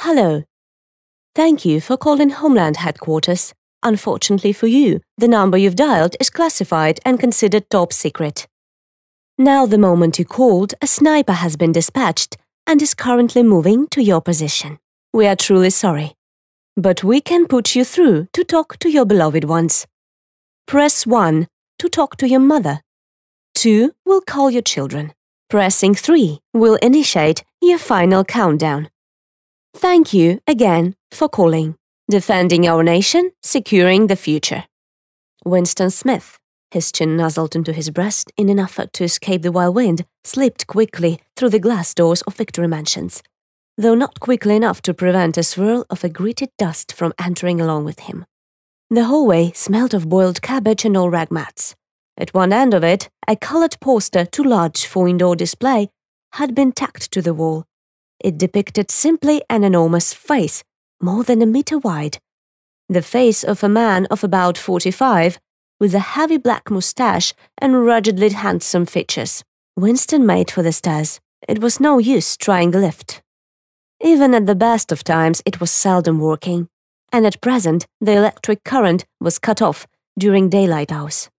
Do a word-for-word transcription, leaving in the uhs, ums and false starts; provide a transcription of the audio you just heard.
Hello. Thank you for calling Homeland Headquarters. Unfortunately for you, the number you've dialed is classified and considered top secret. Now the moment you called, a sniper has been dispatched and is currently moving to your position. We are truly sorry. But we can put you through to talk to your beloved ones. Press one to talk to your mother. two will call your children. Pressing three will initiate your final countdown. Thank you again for calling. Defending our nation, securing the future. Winston Smith, his chin nuzzled into his breast in an effort to escape the wild wind, slipped quickly through the glass doors of Victory Mansions, though not quickly enough to prevent a swirl of aggrieted dust from entering along with him. The hallway smelled of boiled cabbage and old rag mats. At one end of it, a colored poster too large for indoor display had been tacked to the wall. It depicted simply an enormous face, more than a meter wide. The face of a man of about forty-five, with a heavy black moustache and ruggedly handsome features. Winston made for the stairs. It was no use trying the lift. Even at the best of times, it was seldom working, and at present the electric current was cut off during daylight hours.